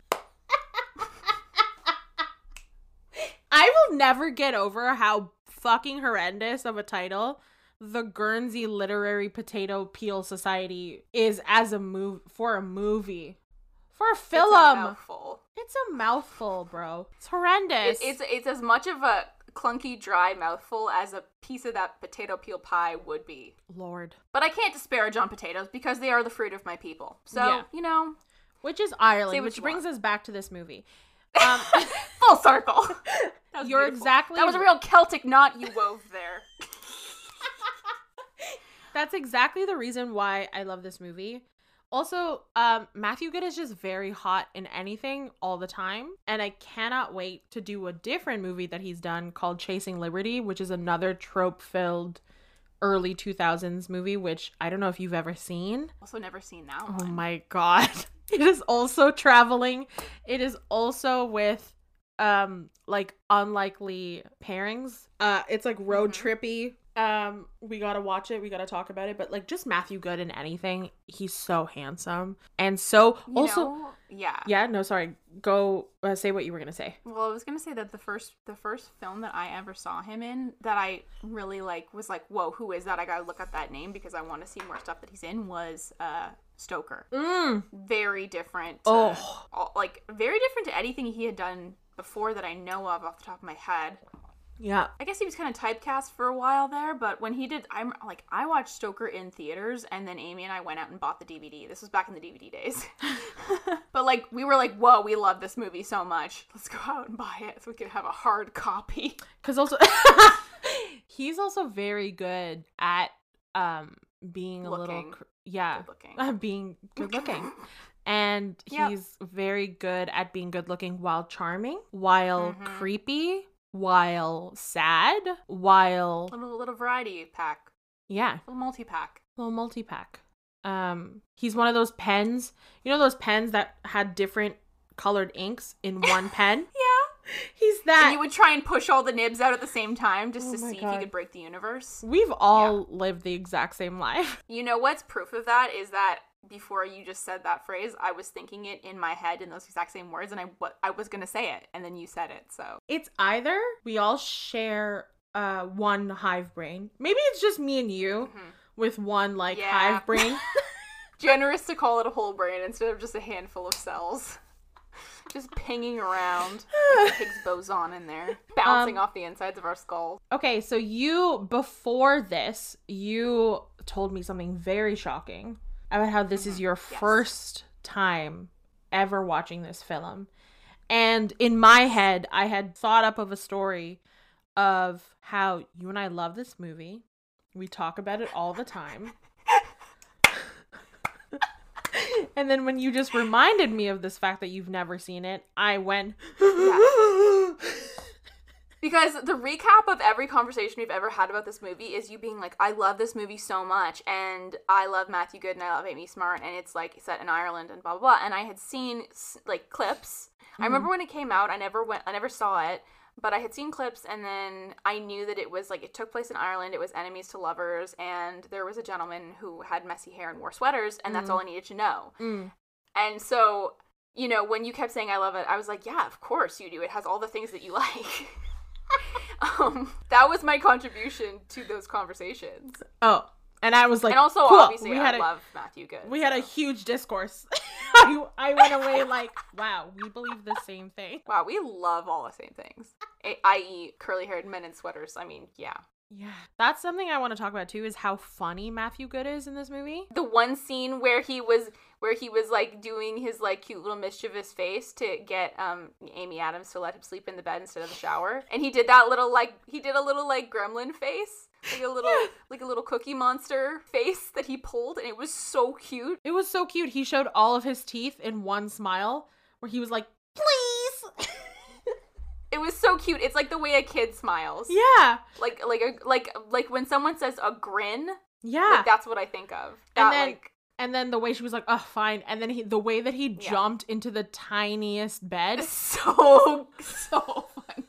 I will never get over how fucking horrendous of a title the Guernsey Literary Potato Peel Society is as a move for a movie. For a It's a film. mouthful. It's a mouthful, bro. It's horrendous. It, it's it's as much of a clunky, dry mouthful as a piece of that potato peel pie would be. Lord. But I can't disparage on potatoes because they are the fruit of my people. So, Yeah. you know, Which is Say Ireland, what which you brings want. us back to this movie. Um, full circle. That was You're beautiful. exactly- That was a real Celtic knot you wove there. That's exactly the reason why I love this movie. Also, um, Matthew Good is just very hot in anything all the time. And I cannot wait to do a different movie that he's done called Chasing Liberty, which is another trope-filled early two thousands movie, which I don't know if you've ever seen. Also, never seen that Oh one. my god. It is also traveling. It is also with um like unlikely pairings. Uh it's like road Mhm. trippy. Um we got to watch it. We got to talk about it, but like just Matthew Good in anything. He's so handsome. And so You also know, yeah. yeah, no, sorry. Go uh, say what you were going to say. Well, I was gonna say that the first the first film that I ever saw him in that I really like was like, whoa, who is that? I gotta look up that name because I want to see more stuff that he's in. Was uh Stoker. Mm. Very different. To, Oh. all- like very different to anything he had done before that I know of off the top of my head. Yeah. I guess he was kind of typecast for a while there, but when he did, I'm like, I watched Stoker in theaters, and then Amy and I went out and bought the D V D. This was back in the D V D days. But like, we were like, whoa, we love this movie so much. Let's go out and buy it so we can have a hard copy. Cuz also he's also very good at um being a little Looking. cr- yeah, Good looking. uh, being good looking. And Yep. he's very good at being good looking while charming, while Mhm. creepy, while sad, while Little little variety pack, yeah, little multi pack. little multi-pack. Um he's one of those pens, you know those pens that had different colored inks in one pen? Yeah. He's that. And you would try and push all the nibs out at the same time just Oh to my see if God. you could break the universe. We've all lived the exact same life. You know what's proof of that is that before you just said that phrase, I was thinking it in my head in those exact same words, and I wa- I was gonna say it, and then you said it. So It's either we all share uh one hive brain. Maybe it's just me and you Mhm. with one like Yeah. hive brain. generous to call it a whole brain instead of just a handful of cells, just pinging around like the Higgs boson in there, bouncing Um, off the insides of our skulls. Okay, so you before this, you told me something very shocking about how this is your Yes. first time ever watching this film. And in my head, I had thought up of a story of how you and I love this movie. We talk about it all the time. And then when you just reminded me of this fact that you've never seen it, I went Because the recap of every conversation we've ever had about this movie is you being like, I love this movie so much, and I love Matthew Good, and I love Amy Smart, and it's like set in Ireland and blah blah blah. And I had seen like clips. I remember when it came out. I never went. I never saw it, but I had seen clips, and then I knew that it was like it took place in Ireland. It was enemies to lovers, and there was a gentleman who had messy hair and wore sweaters, and that's all I needed to know. Mm. And so, you know, when you kept saying I love it, I was like, yeah, of course you do. It has all the things that you like. um, that was my contribution to those conversations. Oh, and I was like, and also, cool. obviously, we I had a, love Matthew Good. we had a so. huge discourse. I, I went away like, wow, we believe the same thing. Wow, we love all the same things. A- that is curly-haired men in sweaters. I mean, yeah. Yeah. That's something I want to talk about too, is how funny Matthew Good is in this movie. The one scene where he was where he was like doing his like cute little mischievous face to get um Amy Adams to let him sleep in the bed instead of the shower. And he did that little like he did a little like gremlin face. Like a little yeah. like a little cookie monster face that he pulled, and it was so cute. It was so cute. He showed all of his teeth in one smile where he was like, "Please." It was so cute. It's like the way a kid smiles. Yeah. Like like a, like like when someone says a grin. Yeah. Like that's what I think of. That, and then like, and then the way she was like, "Oh, fine." And then he, the way that he yeah. jumped into the tiniest bed. So so funny.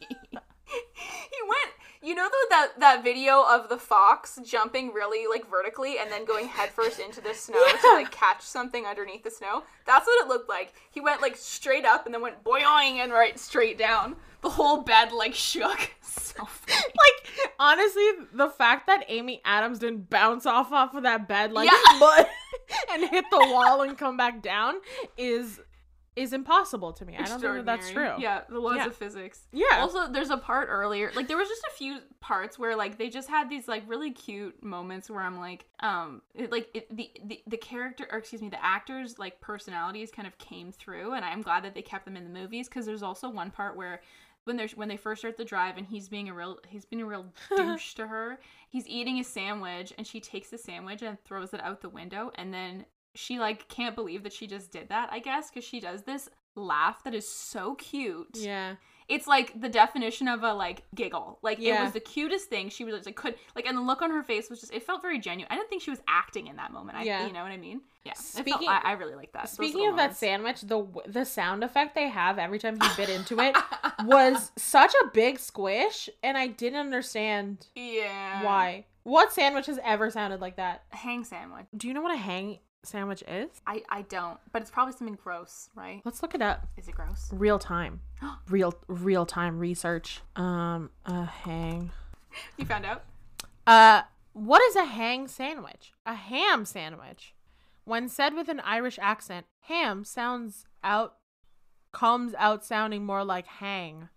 He went, you know the, that that video of the fox jumping really like vertically and then going headfirst into the snow yeah. to like catch something underneath the snow? That's what it looked like. He went like straight up and then went boing and right straight down. The whole bed like shook. So funny. Like, honestly, the fact that Amy Adams didn't bounce off off of that bed like yeah. but and hit the wall and come back down is is impossible to me. I don't think that that's true. Yeah, the laws yeah. of physics. Yeah. Also, there's a part earlier, like there was just a few parts where like they just had these like really cute moments where I'm like, um, it, like it, the, the the character, or excuse me, the actors' like personalities kind of came through, and I'm glad that they kept them in the movies, because there's also one part where when they're when they first start the drive and he's being a real he's being a real douche to her. He's eating a sandwich and she takes the sandwich and throws it out the window, and then she like can't believe that she just did that, I guess, because she does this laugh that is so cute. Yeah. It's like the definition of a like giggle. Like yeah. it was the cutest thing. She was like could like, and the look on her face was just, it felt very genuine. I didn't think she was acting in that moment. I, yeah. You know what I mean? Yeah. Speaking, felt, I, I really like that. Speaking of moments. That sandwich, the the sound effect they have every time he bit into it was such a big squish, and I didn't understand. Yeah. Why? What sandwich has ever sounded like that? A hang sandwich. Do you know what a hang sandwich is? I, I don't, but it's probably something gross, right? Let's look it up. Is it gross? Real time. real real time research. Um a hang. You found out? Uh what is a hang sandwich? A ham sandwich. When said with an Irish accent, ham sounds out comes out sounding more like hang.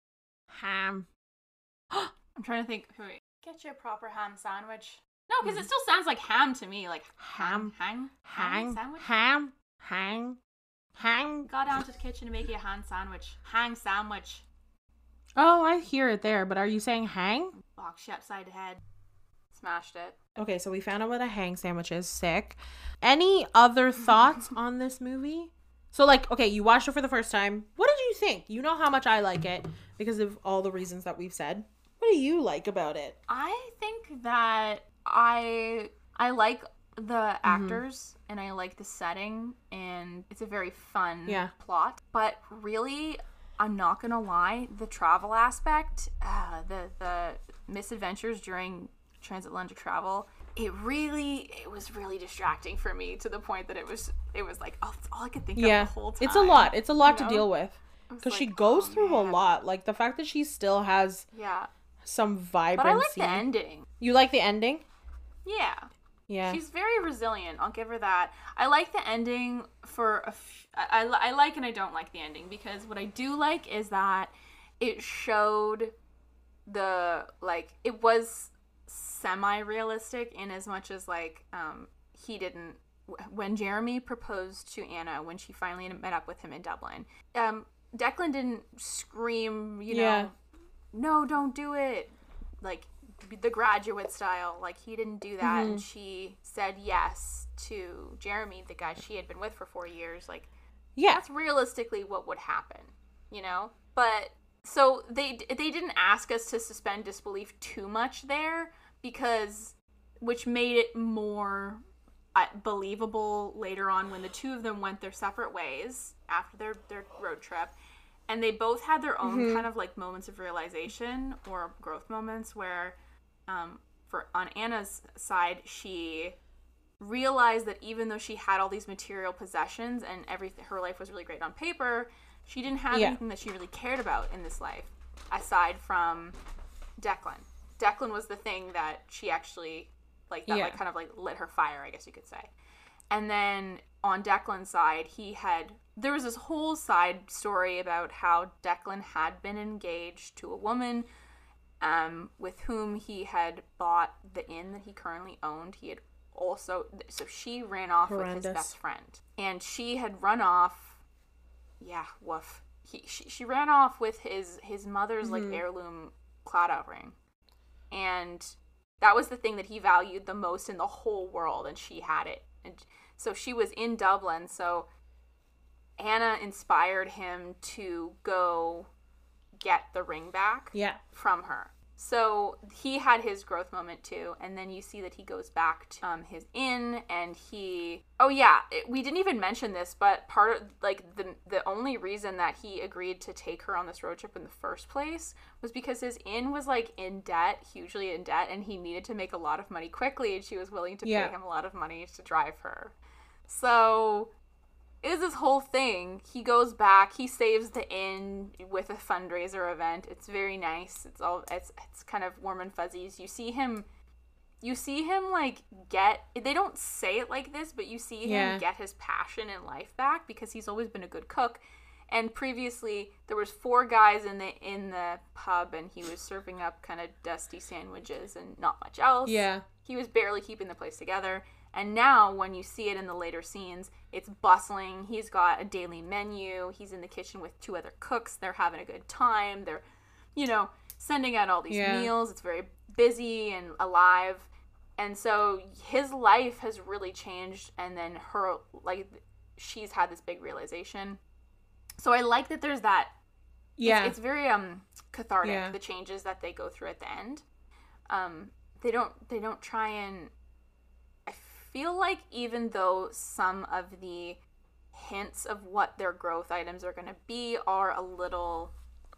Ham. I'm trying to think. Wait. Get your proper ham sandwich. No, because mm. it still sounds like ham to me. Like ham, hang, hang, hang sandwich. Ham, hang, hang. Go down to the kitchen to make you a ham sandwich. Hang sandwich. Oh, I hear it there, but are you saying hang? Box you upside the head. Smashed it. Okay, so we found out what a hang sandwich is. Sick. Any other thoughts on this movie? So, like, okay, you watched it for the first time. What did you think? You know how much I like it because of all the reasons that we've said. What do you like about it? I think that I I like the actors mm-hmm. and I like the setting, and it's a very fun yeah. plot. But really, I'm not gonna lie, the travel aspect, uh, the the misadventures during transatlantic travel, it really it was really distracting for me, to the point that it was it was like, oh, that's all I could think yeah. of the whole time. It's a lot. It's a lot you know? to deal with. Because like, she goes oh, through man. a lot. Like, the fact that she still has yeah. some vibrancy. But I like the ending. You like the ending? Yeah. Yeah. She's very resilient. I'll give her that. I like the ending for a f- I, I, I like and I don't like the ending, because what I do like is that it showed the, like, it was semi-realistic in as much as, like, um, he didn't, when Jeremy proposed to Anna, when she finally met up with him in Dublin, um, Declan didn't scream, you know, yeah. no, don't do it, like, the Graduate style. Like, he didn't do that. Mm-hmm. And she said yes to Jeremy, the guy she had been with for four years. Like, yeah, that's realistically what would happen, you know? But so they they didn't ask us to suspend disbelief too much there, because which made it more uh, believable later on when the two of them went their separate ways after their their road trip. And they both had their own mm-hmm. kind of, like, moments of realization or growth moments where, um, for on Anna's side, she realized that even though she had all these material possessions and everything, her life was really great on paper, she didn't have yeah. anything that she really cared about in this life, aside from Declan. Declan was the thing that she actually, like, that, yeah. like, kind of, like, lit her fire, I guess you could say. And then on Declan's side, he had... There was this whole side story about how Declan had been engaged to a woman um, with whom he had bought the inn that he currently owned. He had also, so she ran off Horrendous. with his best friend. And she had run off, yeah, woof. He, she, she ran off with his, his mother's, Mm-hmm. like, heirloom Claddagh ring. And that was the thing that he valued the most in the whole world, and she had it. And so she was in Dublin, so Anna inspired him to go get the ring back Yeah. from her. So he had his growth moment too, and then you see that he goes back to um, his inn, and he oh yeah it, we didn't even mention this, but part of like the the only reason that he agreed to take her on this road trip in the first place was because his inn was like in debt, hugely in debt, and he needed to make a lot of money quickly, and she was willing to Yeah. pay him a lot of money to drive her. So is this whole thing. He goes back, he saves the inn with a fundraiser event. It's very nice. It's all it's it's kind of warm and fuzzies. You see him you see him like get, they don't say it like this, but you see him Yeah. get his passion in life back because he's always been a good cook. And previously there was four guys in the in the pub, and he was serving up kind of dusty sandwiches and not much else. Yeah. He was barely keeping the place together. And now, when you see it in the later scenes, it's bustling. He's got a daily menu. He's in the kitchen with two other cooks. They're having a good time. They're, you know, sending out all these Yeah. meals. It's very busy and alive. And so his life has really changed. And then her, like, she's had this big realization. So I like that there's that. Yeah. It's, it's very um cathartic, Yeah. the changes that they go through at the end. Um, they don't they don't try and, I feel like even though some of the hints of what their growth items are going to be are a little,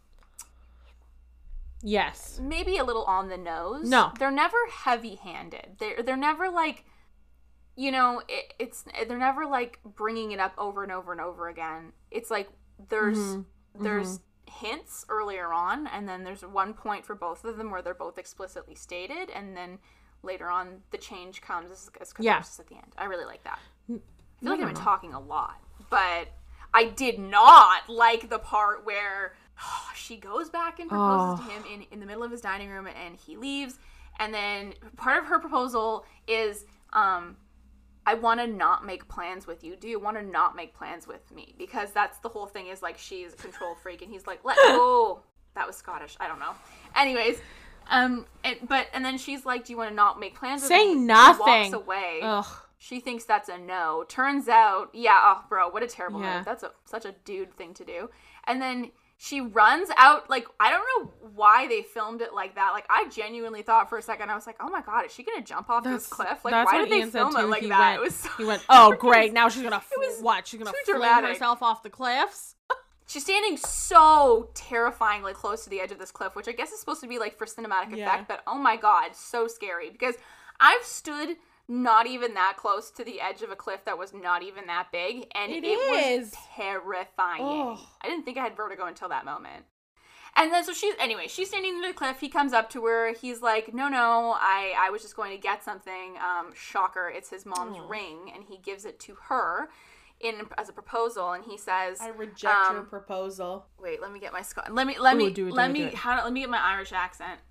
Yes. maybe a little on the nose. No. They're never heavy-handed. They're, they're never like, you know, it, it's, they're never like bringing it up over and over and over again. It's like there's, Mm-hmm. there's hints earlier on, and then there's one point for both of them where they're both explicitly stated, and then later on the change comes as, as catharsis Yeah. at the end. I really like that. I feel No, like no, I've been no. talking a lot, but I did not like the part where she goes back and proposes Oh. to him in, in the middle of his dining room, and he leaves, and then part of her proposal is, um, I want to not make plans with you. Do you want to not make plans with me? Because that's the whole thing, is like she's a control freak, and he's like, let go. That was Scottish. I don't know. Anyways, um, and, but and then she's like, do you want to not make plans with me? Say He nothing. walks away. Ugh. She thinks that's a no. Turns out, yeah, oh, bro, what a terrible Yeah. move. That's a, such a dude thing to do. And then she runs out, like, I don't know why they filmed it like that. Like, I genuinely thought for a second, I was like, oh my god, is she going to jump off this cliff? Like, that's why what did they Ian said film it too. like he that? Went, it was so, he went, oh, it great, was- now she's gonna, it was what, she's gonna too fling dramatic. herself off the cliffs? She's standing so terrifyingly close to the edge of this cliff, which I guess is supposed to be, like, for cinematic Yeah. effect, but oh my god, so scary. Because I've stood not even that close to the edge of a cliff that was not even that big, and It it, was is. terrifying. Oh. I didn't think I had vertigo until that moment. And then so she's anyway, she's standing near the cliff. He comes up to her. He's like, "No, no, I I was just going to get something." Um, shocker, it's his mom's Oh. ring, and he gives it to her in as a proposal. And he says, I reject your um, proposal. Wait, let me get my Scot. Let me let Ooh, me do it, do let it, me do it. how let me get my Irish accent.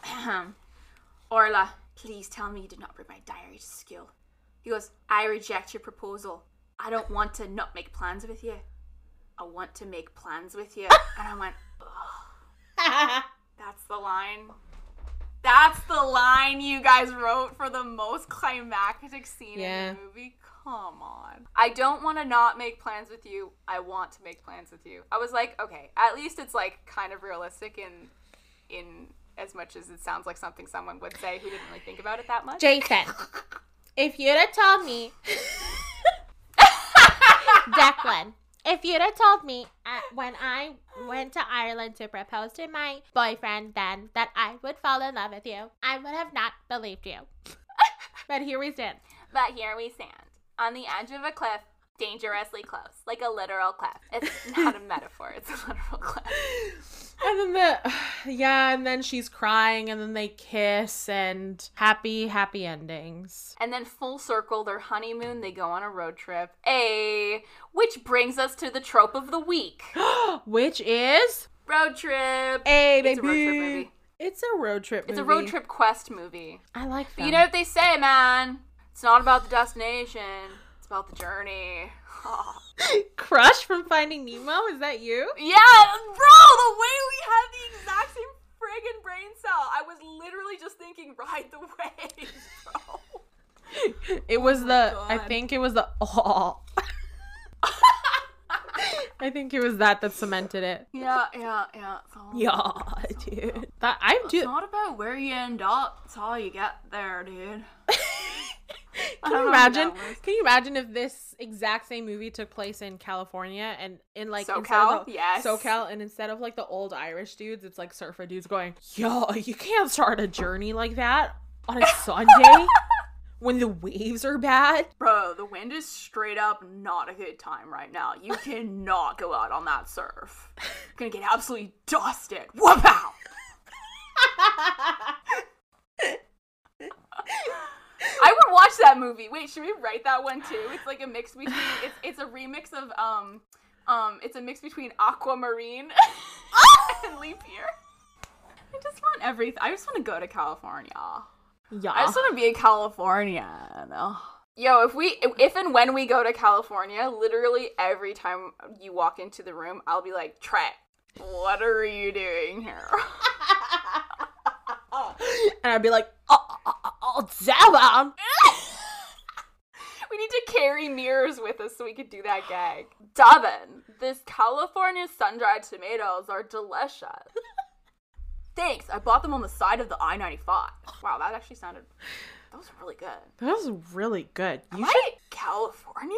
Orla, please tell me you did not bring my diary to school. He goes, I reject your proposal. I don't want to not make plans with you. I want to make plans with you. And I went, ugh, that's the line. That's the line you guys wrote for the most climactic scene Yeah. in the movie. Come on. I don't want to not make plans with you. I want to make plans with you. I was like, okay, at least it's like kind of realistic in in as much as it sounds like something someone would say who didn't really think about it that much. Jason, if you'd have told me, Declan, if you'd have told me uh, when I went to Ireland to propose to my boyfriend then that I would fall in love with you, I would have not believed you. But here we stand. But here we stand on the edge of a cliff, dangerously close, like a literal cliff. It's not a metaphor, it's a literal cliff. And then the, yeah, and then she's crying, and then they kiss, and happy, happy endings. And then full circle, their honeymoon, they go on a road trip. A, which brings us to the trope of the week. Which is Road trip. Hey, It's a road trip baby. movie. It's a road trip movie. It's a road trip quest movie. I like that. But you know what they say, man? It's not about the destination. It's about the journey. Crush from Finding Nemo? Is that you? Yeah, bro, the way we had the exact same friggin' brain cell. I was literally just thinking, ride the wave, bro. It was Oh the, God. I think it was the, oh. I think it was that that cemented it. Yeah, yeah, yeah. It's all Yeah, about- it's all dude. about- That I It's do. not about where you end up. It's how you get there, dude. I Can don't you know imagine? what that was. Can you imagine if this exact same movie took place in California and in like instead SoCal? of the, Yes. SoCal, and instead of like the old Irish dudes, it's like surfer dudes going, "Yo, you can't start a journey like that on a Sunday when the waves are bad." Bro, the wind is straight up not a good time right now. You cannot go out on that surf. You're gonna get absolutely dusted. Whoop out! I would watch that movie. Wait, should we write that one too? It's like a mix between it's it's a remix of um um it's a mix between Aquamarine and Leap Year. I just want everything. I just want to go to California. Yeah. I just want to be a Californian. Yo, if we, if and when we go to California, literally every time you walk into the room, I'll be like, Trey, what are you doing here? And I'd be like, "Oh, oh, oh, oh Zaba." We need to carry mirrors with us so we could do that gag. Devin, this California sun-dried tomatoes are delicious. Thanks, I bought them on the side of the I ninety-five. Wow, that actually sounded, that was really good. That was really good. You Am should. I California?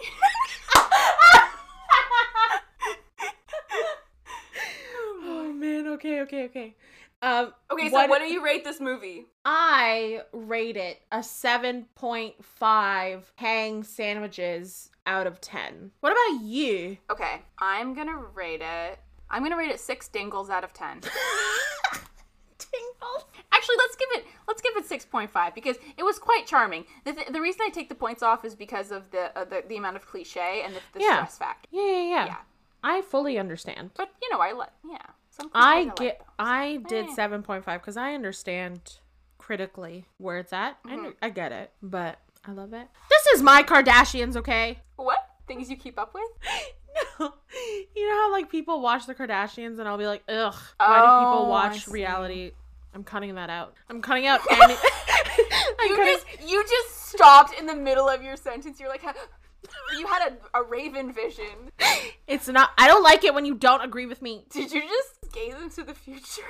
Oh man. Okay. Okay. Okay. Um. Okay, so what, do you rate this movie? I rate it a seven point five hang sandwiches out of ten. What about you? Okay, I'm gonna rate it. I'm gonna rate it six dingles out of ten. Tingles. Actually, let's give it let's give it six point five because it was quite charming. The, th- the reason I take the points off is because of the uh, the, the amount of cliche and the, the Yeah. stress factor. Yeah, yeah, yeah. Yeah. I fully understand. But you know, I let yeah. Some I cliches get. like those. I did Eh. seven point five because I understand critically where it's at. I, Mm-hmm. kn- I get it, but I love it. This is my Kardashians, okay? What things you keep up with? No. You know how like people watch the Kardashians and I'll be like, ugh, why do Oh, people I watch see. reality? I'm cutting that out. I'm cutting out any. I'm You cutting- just you just stopped in the middle of your sentence. You're like, you had a, a raven vision. It's not. I don't like it when you don't agree with me. Did you just gaze into the future?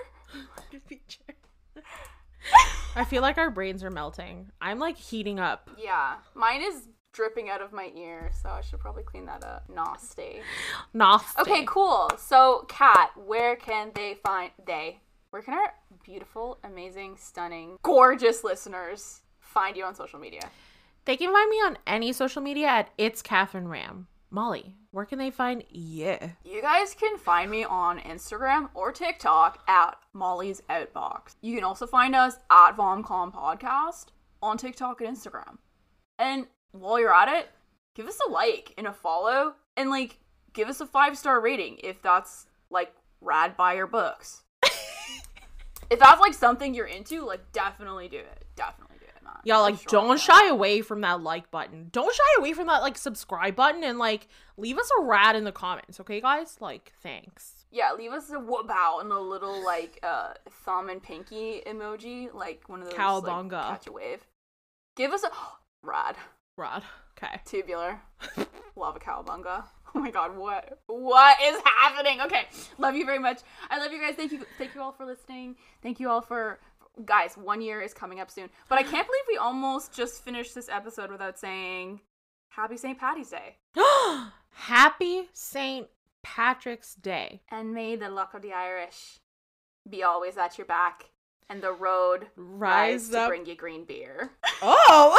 I feel like our brains are melting. I'm like heating up. Yeah, mine is dripping out of my ear, so I should probably clean that up. Nasty. Nasty. Okay, cool. So, Kat, where can they find they? Where can our beautiful, amazing, stunning, gorgeous listeners find you on social media? They can find me on any social media at It's Catherine Ram. Molly, where can they find you? You guys can find me on Instagram or TikTok at Molly's Outbox. You can also find us at VomCom Podcast on TikTok and Instagram. And while you're at it, give us a like and a follow, and like give us a five star rating if that's like rad by your books. If that's like something you're into, like definitely do it. Definitely do it, man. Y'all, like, For sure. don't shy away from that like button. Don't shy away from that, like, subscribe button, and, like, leave us a rat in the comments, okay, guys? Like, thanks. Yeah, leave us a whoop out and a little like uh thumb and pinky emoji, like one of those Cowabunga. like, catch a wave. Give us a rad. Rod. Okay. Tubular. Love a cowabunga. Oh my god, what what is happening? Okay. Love you very much. I love you guys. Thank you thank you all for listening. Thank you all for guys, one year is coming up soon. But I can't believe we almost just finished this episode without saying Happy Saint Patty's Day. Happy Saint Patrick's Day. And may the luck of the Irish be always at your back and the road Rise rise to up. bring you green beer. Oh!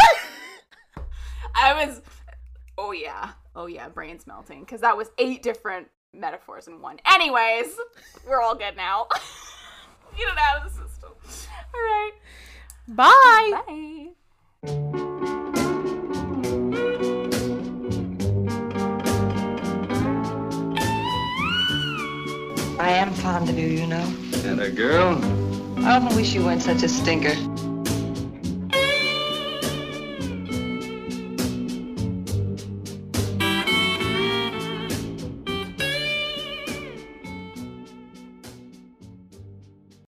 I was, oh yeah, oh yeah, brains melting, because that was eight different metaphors in one. Anyways, we're all good now. Get it out of the system. All right. Bye! Bye. I am fond of you, you know. And a girl? I often wish you weren't such a stinker.